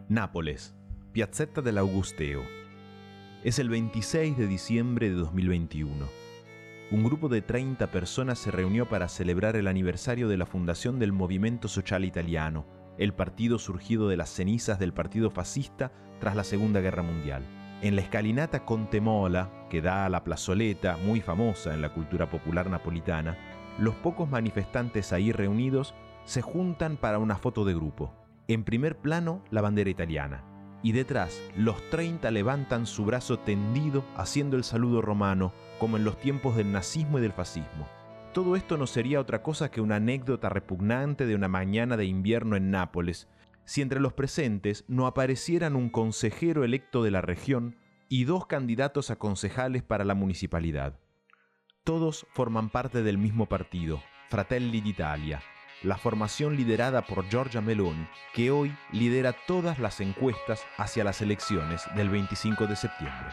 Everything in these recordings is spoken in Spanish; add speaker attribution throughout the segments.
Speaker 1: Nápoles, Piazzetta dell'Augusteo. Es el 26 de diciembre de 2021. Un grupo de 30 personas se reunió para celebrar el aniversario de la fundación del Movimento Sociale Italiano, el partido surgido de las cenizas del partido fascista tras la Segunda Guerra Mundial. En la escalinata Conte Mola, que da a la plazoleta, muy famosa en la cultura popular napolitana, los pocos manifestantes ahí reunidos se juntan para una foto de grupo. En primer plano, la bandera italiana, y detrás, los 30 levantan su brazo tendido haciendo el saludo romano, como en los tiempos del nazismo y del fascismo. Todo esto no sería otra cosa que una anécdota repugnante de una mañana de invierno en Nápoles, si entre los presentes no aparecieran un consejero electo de la región y 2 candidatos a concejales para la municipalidad. Todos forman parte del mismo partido, Fratelli d'Italia, la formación liderada por Giorgia Meloni, que hoy lidera todas las encuestas hacia las elecciones del 25 de septiembre.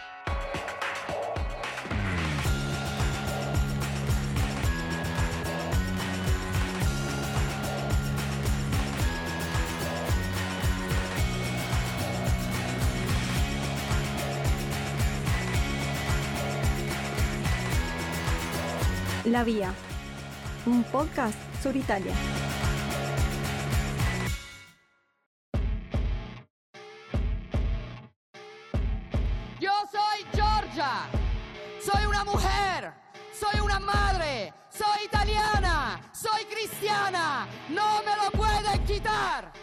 Speaker 2: La Vía, un podcast sobre Italia.
Speaker 3: Yo soy Giorgia, soy una mujer, soy una madre, soy italiana, soy cristiana, no me lo pueden quitar.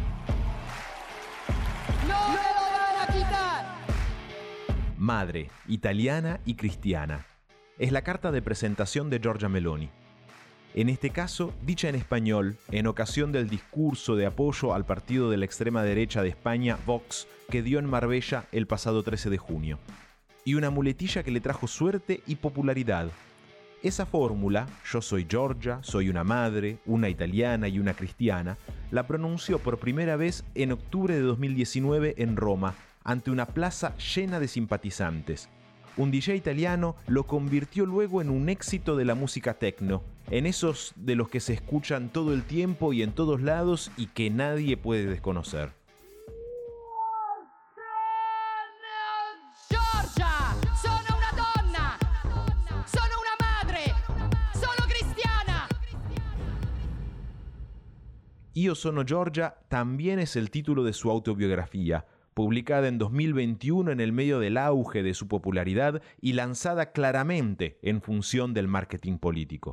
Speaker 3: No me lo van a quitar.
Speaker 1: Madre, italiana y cristiana. Es la carta de presentación de Giorgia Meloni. En este caso, dicha en español, en ocasión del discurso de apoyo al partido de la extrema derecha de España, Vox, que dio en Marbella el pasado 13 de junio. Y una muletilla que le trajo suerte y popularidad. Esa fórmula, yo soy Giorgia, soy una madre, una italiana y una cristiana, la pronunció por primera vez en octubre de 2019 en Roma, ante una plaza llena de simpatizantes. Un DJ italiano lo convirtió luego en un éxito de la música techno, en esos de los que se escuchan todo el tiempo y en todos lados y que nadie puede desconocer.
Speaker 3: Giorgia, sono una donna, sono una madre, sono cristiana.
Speaker 1: Io sono Giorgia también es el título de su autobiografía, publicada en 2021 en el medio del auge de su popularidad y lanzada claramente en función del marketing político.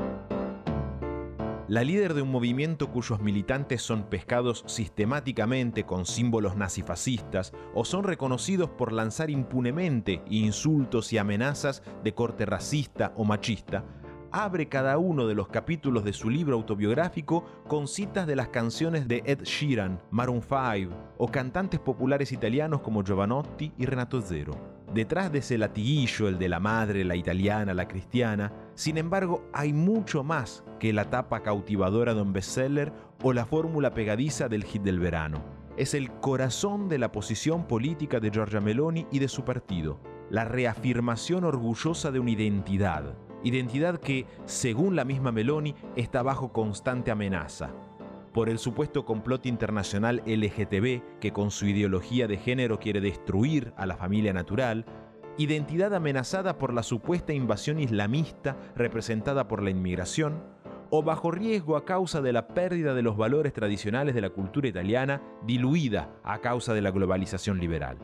Speaker 1: La líder de un movimiento cuyos militantes son pescados sistemáticamente con símbolos nazifascistas o son reconocidos por lanzar impunemente insultos y amenazas de corte racista o machista, abre cada uno de los capítulos de su libro autobiográfico con citas de las canciones de Ed Sheeran, Maroon 5 o cantantes populares italianos como Jovanotti y Renato Zero. Detrás de ese latiguillo, el de la madre, la italiana, la cristiana, sin embargo, hay mucho más que la tapa cautivadora de un bestseller o la fórmula pegadiza del hit del verano. Es el corazón de la posición política de Giorgia Meloni y de su partido, la reafirmación orgullosa de una identidad que, según la misma Meloni, está bajo constante amenaza. Por el supuesto complot internacional LGTB, que con su ideología de género quiere destruir a la familia natural, identidad amenazada por la supuesta invasión islamista representada por la inmigración, o bajo riesgo a causa de la pérdida de los valores tradicionales de la cultura italiana, diluida a causa de la globalización liberal.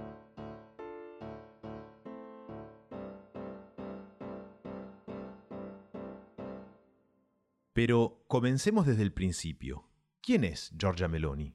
Speaker 1: Pero comencemos desde el principio. ¿Quién es Giorgia Meloni?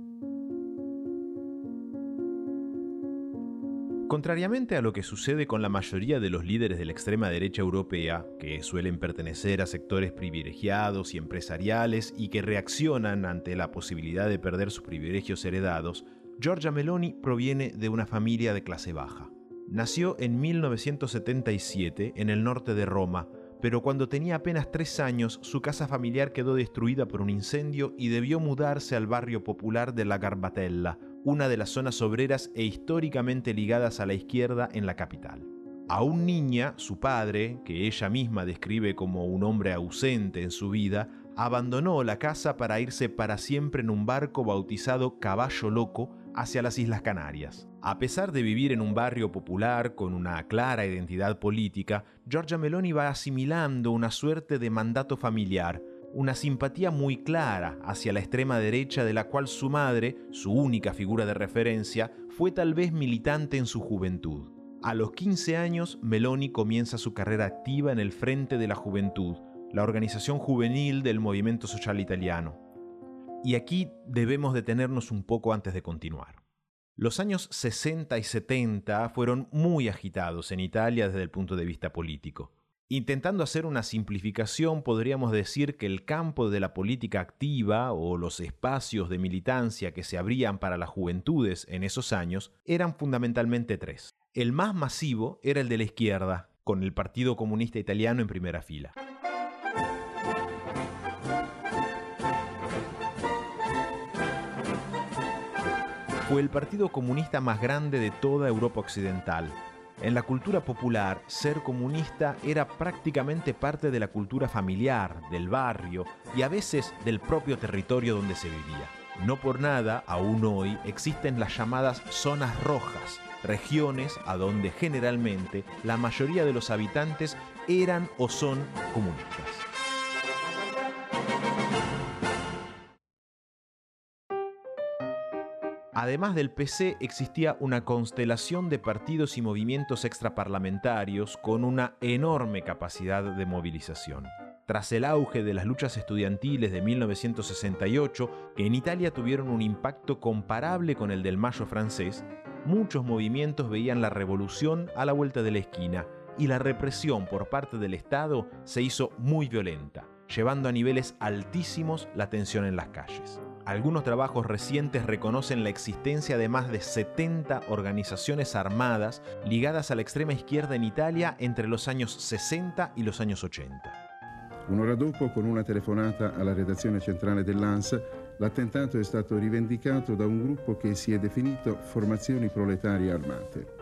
Speaker 1: Contrariamente a lo que sucede con la mayoría de los líderes de la extrema derecha europea, que suelen pertenecer a sectores privilegiados y empresariales y que reaccionan ante la posibilidad de perder sus privilegios heredados, Giorgia Meloni proviene de una familia de clase baja. Nació en 1977 en el norte de Roma, pero cuando tenía apenas 3 años, su casa familiar quedó destruida por un incendio y debió mudarse al barrio popular de La Garbatella, una de las zonas obreras e históricamente ligadas a la izquierda en la capital. Aún niña, su padre, que ella misma describe como un hombre ausente en su vida, abandonó la casa para irse para siempre en un barco bautizado Caballo Loco hacia las Islas Canarias. A pesar de vivir en un barrio popular con una clara identidad política, Giorgia Meloni va asimilando una suerte de mandato familiar, una simpatía muy clara hacia la extrema derecha de la cual su madre, su única figura de referencia, fue tal vez militante en su juventud. A los 15 años, Meloni comienza su carrera activa en el Frente de la Juventud, la organización juvenil del movimiento social italiano. Y aquí debemos detenernos un poco antes de continuar. Los años 60 y 70 fueron muy agitados en Italia desde el punto de vista político. Intentando hacer una simplificación, podríamos decir que el campo de la política activa o los espacios de militancia que se abrían para las juventudes en esos años eran fundamentalmente tres. El más masivo era el de la izquierda, con el Partido Comunista Italiano en primera fila. Fue el partido comunista más grande de toda Europa Occidental. En la cultura popular, ser comunista era prácticamente parte de la cultura familiar, del barrio y a veces del propio territorio donde se vivía. No por nada, aún hoy, existen las llamadas zonas rojas, regiones a donde generalmente la mayoría de los habitantes eran o son comunistas. Además del PC, existía una constelación de partidos y movimientos extraparlamentarios con una enorme capacidad de movilización. Tras el auge de las luchas estudiantiles de 1968, que en Italia tuvieron un impacto comparable con el del Mayo francés, muchos movimientos veían la revolución a la vuelta de la esquina y la represión por parte del Estado se hizo muy violenta, llevando a niveles altísimos la tensión en las calles. Algunos trabajos recientes reconocen la existencia de más de 70 organizaciones armadas ligadas a la extrema izquierda en Italia entre los años 60 y los años 80.
Speaker 4: Un'ora dopo, con una telefonata alla redazione centrale dell'ANSA, l'attentato è stato rivendicato da un gruppo che si è definito Formazioni Proletarie Armate.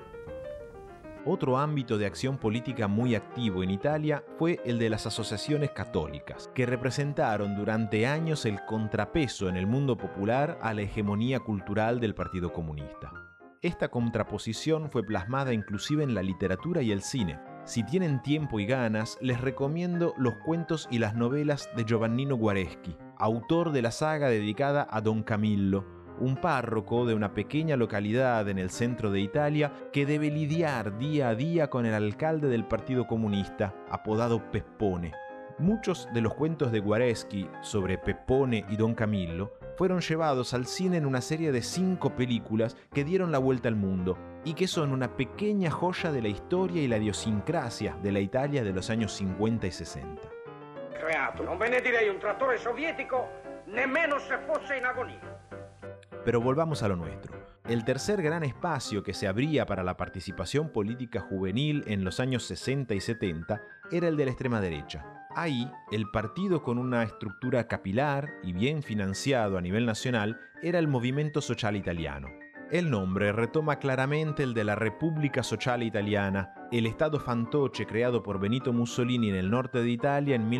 Speaker 1: Otro ámbito de acción política muy activo en Italia fue el de las asociaciones católicas, que representaron durante años el contrapeso en el mundo popular a la hegemonía cultural del Partido Comunista. Esta contraposición fue plasmada inclusive en la literatura y el cine. Si tienen tiempo y ganas, les recomiendo los cuentos y las novelas de Giovannino Guareschi, autor de la saga dedicada a Don Camillo, un párroco de una pequeña localidad en el centro de Italia que debe lidiar día a día con el alcalde del Partido Comunista, apodado Peppone. Muchos de los cuentos de Guareschi sobre Peppone y Don Camillo fueron llevados al cine en una serie de 5 películas que dieron la vuelta al mundo y que son una pequeña joya de la historia y la idiosincrasia de la Italia de los años 50 y 60.
Speaker 5: Creato, non ve ne direi un trattore sovietico, nemmeno se fosse in agonia.
Speaker 1: Pero volvamos a lo nuestro. El tercer gran espacio que se abría para la participación política juvenil en los años 60 y 70 era el de la extrema derecha. Ahí, el partido con una estructura capilar y bien financiado a nivel nacional era el Movimento Sociale Italiano. El nombre retoma claramente el de la República Sociale Italiana, el estado fantoche creado por Benito Mussolini en el norte de Italia en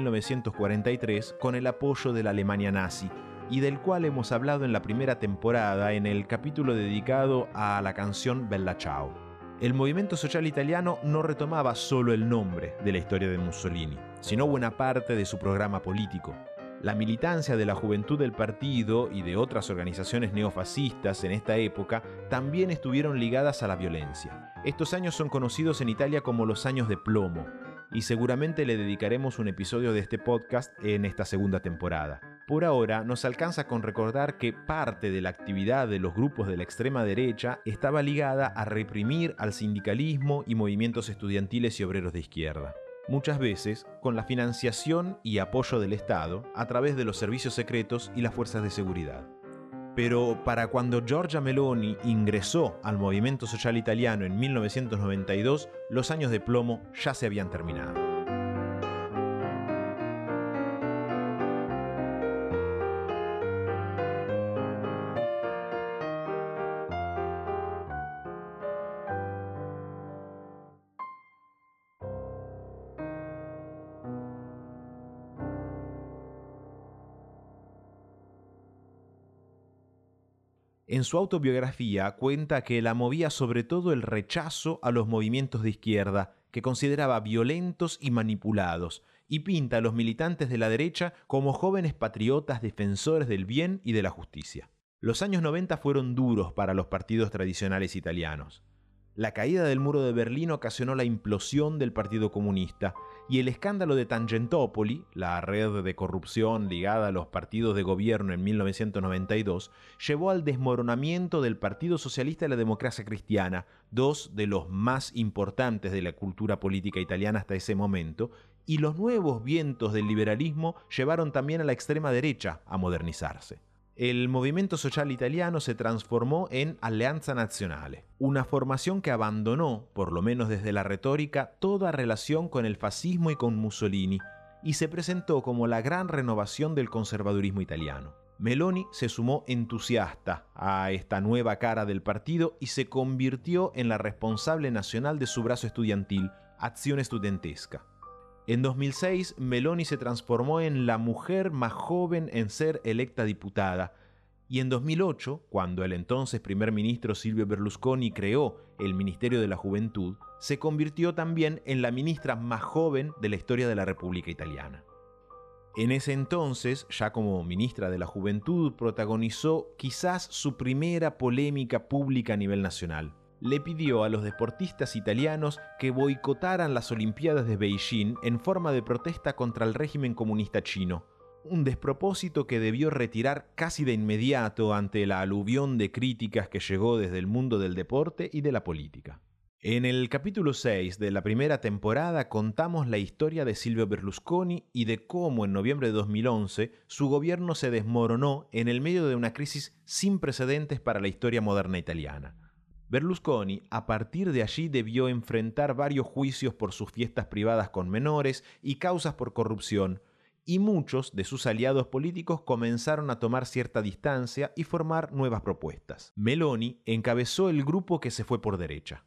Speaker 1: 1943 con el apoyo de la Alemania nazi, y del cual hemos hablado en la primera temporada en el capítulo dedicado a la canción Bella Ciao. El Movimento Sociale Italiano no retomaba solo el nombre de la historia de Mussolini, sino buena parte de su programa político. La militancia de la juventud del partido y de otras organizaciones neofascistas en esta época también estuvieron ligadas a la violencia. Estos años son conocidos en Italia como los años de plomo, y seguramente le dedicaremos un episodio de este podcast en esta segunda temporada. Por ahora, nos alcanza con recordar que parte de la actividad de los grupos de la extrema derecha estaba ligada a reprimir al sindicalismo y movimientos estudiantiles y obreros de izquierda, muchas veces con la financiación y apoyo del Estado a través de los servicios secretos y las fuerzas de seguridad. Pero para cuando Giorgia Meloni ingresó al Movimento Sociale Italiano en 1992, los años de plomo ya se habían terminado. En su autobiografía cuenta que la movía sobre todo el rechazo a los movimientos de izquierda, que consideraba violentos y manipulados, y pinta a los militantes de la derecha como jóvenes patriotas defensores del bien y de la justicia. Los años 90 fueron duros para los partidos tradicionales italianos. La caída del muro de Berlín ocasionó la implosión del Partido Comunista y el escándalo de Tangentopoli, la red de corrupción ligada a los partidos de gobierno en 1992, llevó al desmoronamiento del Partido Socialista y la Democracia Cristiana, dos de los más importantes de la cultura política italiana hasta ese momento, y los nuevos vientos del liberalismo llevaron también a la extrema derecha a modernizarse. El movimiento social italiano se transformó en Alleanza Nazionale, una formación que abandonó, por lo menos desde la retórica, toda relación con el fascismo y con Mussolini, y se presentó como la gran renovación del conservadurismo italiano. Meloni se sumó entusiasta a esta nueva cara del partido y se convirtió en la responsable nacional de su brazo estudiantil, Azione Studentesca. En 2006, Meloni se transformó en la mujer más joven en ser electa diputada, y en 2008, cuando el entonces primer ministro Silvio Berlusconi creó el Ministerio de la Juventud, se convirtió también en la ministra más joven de la historia de la República Italiana. En ese entonces, ya como ministra de la Juventud, protagonizó quizás su primera polémica pública a nivel nacional. Le pidió a los deportistas italianos que boicotaran las Olimpiadas de Beijing en forma de protesta contra el régimen comunista chino, un despropósito que debió retirar casi de inmediato ante la aluvión de críticas que llegó desde el mundo del deporte y de la política. En el capítulo 6 de la primera temporada contamos la historia de Silvio Berlusconi y de cómo en noviembre de 2011 su gobierno se desmoronó en el medio de una crisis sin precedentes para la historia moderna italiana. Berlusconi, a partir de allí, debió enfrentar varios juicios por sus fiestas privadas con menores y causas por corrupción, y muchos de sus aliados políticos comenzaron a tomar cierta distancia y formar nuevas propuestas. Meloni encabezó el grupo que se fue por derecha.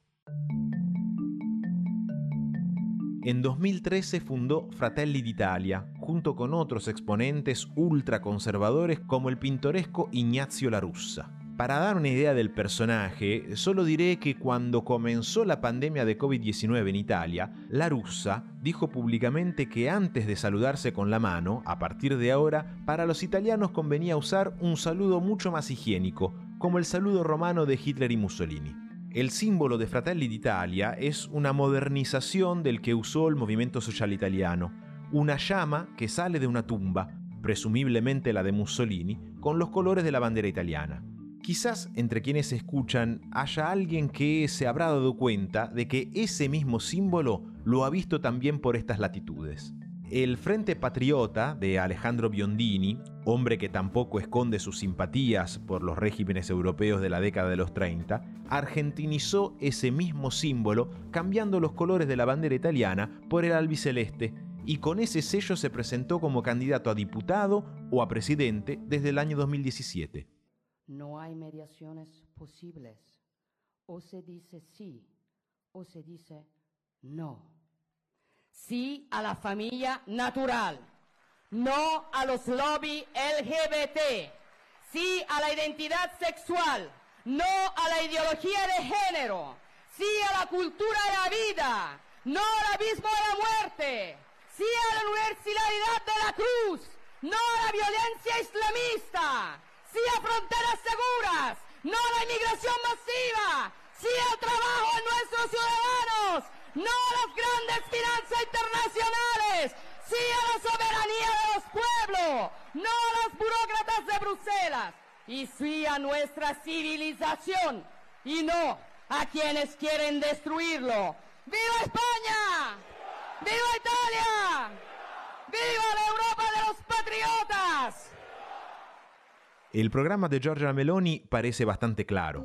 Speaker 1: En 2013 fundó Fratelli d'Italia, junto con otros exponentes ultraconservadores como el pintoresco Ignazio La Russa. Para dar una idea del personaje, solo diré que cuando comenzó la pandemia de COVID-19 en Italia, La Russa dijo públicamente que antes de saludarse con la mano, a partir de ahora, para los italianos convenía usar un saludo mucho más higiénico, como el saludo romano de Hitler y Mussolini. El símbolo de Fratelli d'Italia es una modernización del que usó el movimiento social italiano, una llama que sale de una tumba, presumiblemente la de Mussolini, con los colores de la bandera italiana. Quizás entre quienes escuchan haya alguien que se habrá dado cuenta de que ese mismo símbolo lo ha visto también por estas latitudes. El Frente Patriota de Alejandro Biondini, hombre que tampoco esconde sus simpatías por los regímenes europeos de la década de los 30, argentinizó ese mismo símbolo cambiando los colores de la bandera italiana por el albiceleste y con ese sello se presentó como candidato a diputado o a presidente desde el año 2017.
Speaker 3: No hay mediaciones posibles. O se dice sí o se dice no. Sí a la familia natural. No a los lobbies LGBT. Sí a la identidad sexual. No a la ideología de género. Sí a la cultura de la vida. No al abismo de la muerte. Sí a la universalidad de la cruz. No a la violencia islamista. Sí a fronteras seguras, no a la inmigración masiva, sí al trabajo de nuestros ciudadanos, no a las grandes finanzas internacionales, sí a la soberanía de los pueblos, no a los burócratas de Bruselas, y sí a nuestra civilización, y no a quienes quieren destruirlo. ¡Viva España! ¡Viva Italia! ¡Viva la Europa de los patriotas!
Speaker 1: El programa de Giorgia Meloni parece bastante claro.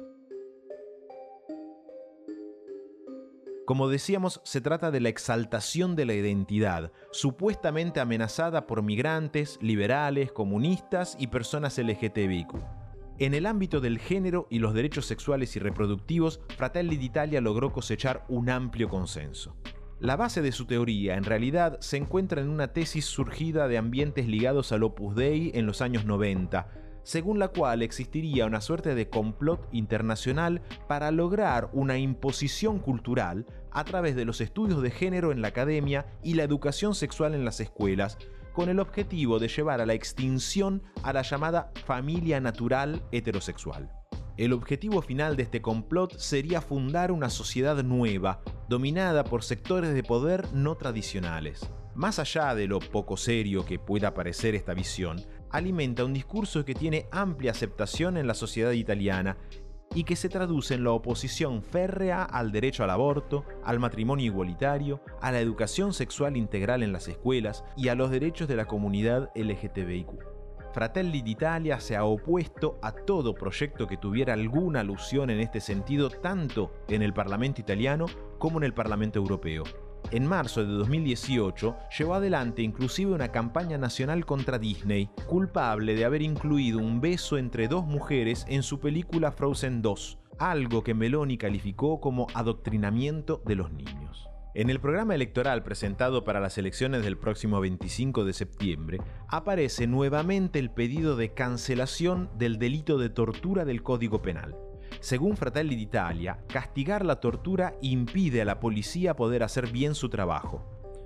Speaker 1: Como decíamos, se trata de la exaltación de la identidad, supuestamente amenazada por migrantes, liberales, comunistas y personas LGTBIQ. En el ámbito del género y los derechos sexuales y reproductivos, Fratelli d'Italia logró cosechar un amplio consenso. La base de su teoría, en realidad, se encuentra en una tesis surgida de ambientes ligados al Opus Dei en los años 90, según la cual existiría una suerte de complot internacional para lograr una imposición cultural a través de los estudios de género en la academia y la educación sexual en las escuelas, con el objetivo de llevar a la extinción a la llamada familia natural heterosexual. El objetivo final de este complot sería fundar una sociedad nueva, dominada por sectores de poder no tradicionales. Más allá de lo poco serio que pueda parecer esta visión, alimenta un discurso que tiene amplia aceptación en la sociedad italiana y que se traduce en la oposición férrea al derecho al aborto, al matrimonio igualitario, a la educación sexual integral en las escuelas y a los derechos de la comunidad LGTBIQ. Fratelli d'Italia se ha opuesto a todo proyecto que tuviera alguna alusión en este sentido, tanto en el Parlamento italiano como en el Parlamento europeo. En marzo de 2018 llevó adelante inclusive una campaña nacional contra Disney, culpable de haber incluido un beso entre dos mujeres en su película Frozen 2, algo que Meloni calificó como adoctrinamiento de los niños. En el programa electoral presentado para las elecciones del próximo 25 de septiembre, aparece nuevamente el pedido de cancelación del delito de tortura del Código Penal. Según Fratelli d'Italia, castigar la tortura impide a la policía poder hacer bien su trabajo.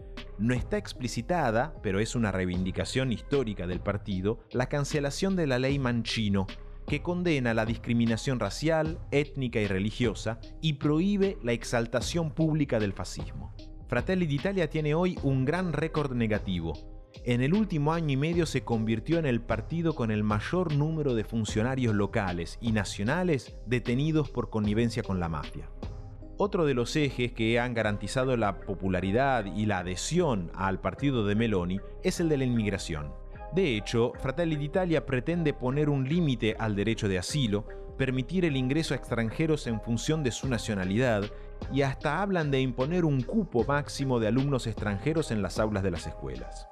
Speaker 1: No está explicitada, pero es una reivindicación histórica del partido, la cancelación de la ley Mancino, que condena la discriminación racial, étnica y religiosa y prohíbe la exaltación pública del fascismo. Fratelli d'Italia tiene hoy un gran récord negativo. En el último año y medio se convirtió en el partido con el mayor número de funcionarios locales y nacionales detenidos por connivencia con la mafia. Otro de los ejes que han garantizado la popularidad y la adhesión al partido de Meloni es el de la inmigración. De hecho, Fratelli d'Italia pretende poner un límite al derecho de asilo, permitir el ingreso a extranjeros en función de su nacionalidad y hasta hablan de imponer un cupo máximo de alumnos extranjeros en las aulas de las escuelas.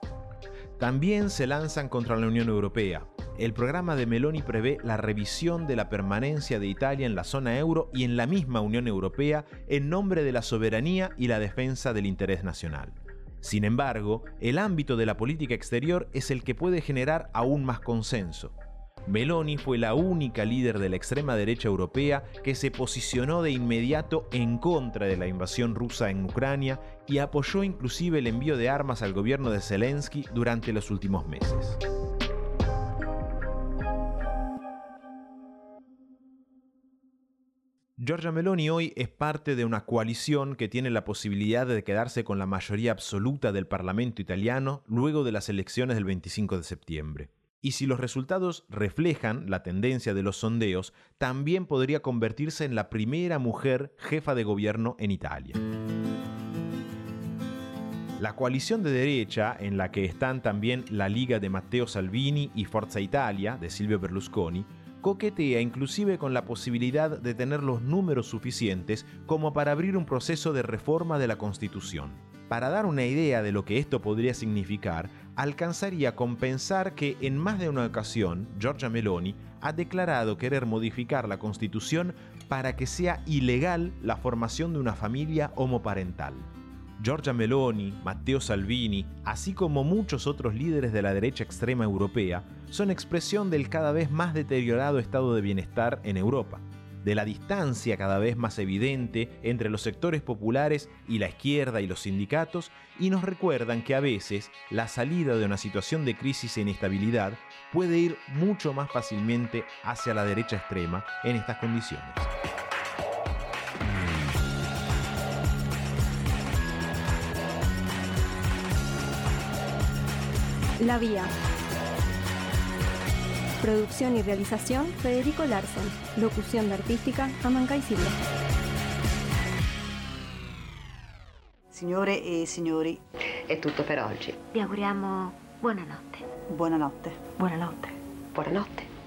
Speaker 1: También se lanzan contra la Unión Europea. El programa de Meloni prevé la revisión de la permanencia de Italia en la zona euro y en la misma Unión Europea en nombre de la soberanía y la defensa del interés nacional. Sin embargo, el ámbito de la política exterior es el que puede generar aún más consenso. Meloni fue la única líder de la extrema derecha europea que se posicionó de inmediato en contra de la invasión rusa en Ucrania y apoyó inclusive el envío de armas al gobierno de Zelensky durante los últimos meses. Giorgia Meloni hoy es parte de una coalición que tiene la posibilidad de quedarse con la mayoría absoluta del Parlamento italiano luego de las elecciones del 25 de septiembre. Y si los resultados reflejan la tendencia de los sondeos, también podría convertirse en la primera mujer jefa de gobierno en Italia. La coalición de derecha, en la que están también la Liga de Matteo Salvini y Forza Italia, de Silvio Berlusconi, coquetea inclusive con la posibilidad de tener los números suficientes como para abrir un proceso de reforma de la Constitución. Para dar una idea de lo que esto podría significar, alcanzaría con pensar que en más de una ocasión Giorgia Meloni ha declarado querer modificar la Constitución para que sea ilegal la formación de una familia homoparental. Giorgia Meloni, Matteo Salvini, así como muchos otros líderes de la derecha extrema europea, son expresión del cada vez más deteriorado estado de bienestar en Europa, de la distancia cada vez más evidente entre los sectores populares y la izquierda y los sindicatos, y nos recuerdan que a veces la salida de una situación de crisis e inestabilidad puede ir mucho más fácilmente hacia la derecha extrema en estas condiciones.
Speaker 2: La Vía. Producción y realización, Federico Larsen. Locución de artística, Amancay Silva.
Speaker 6: Signore e signori,
Speaker 7: è tutto per oggi.
Speaker 8: Vi auguriamo buonanotte.
Speaker 6: buonanotte.
Speaker 8: Buonanotte.
Speaker 7: Buonanotte.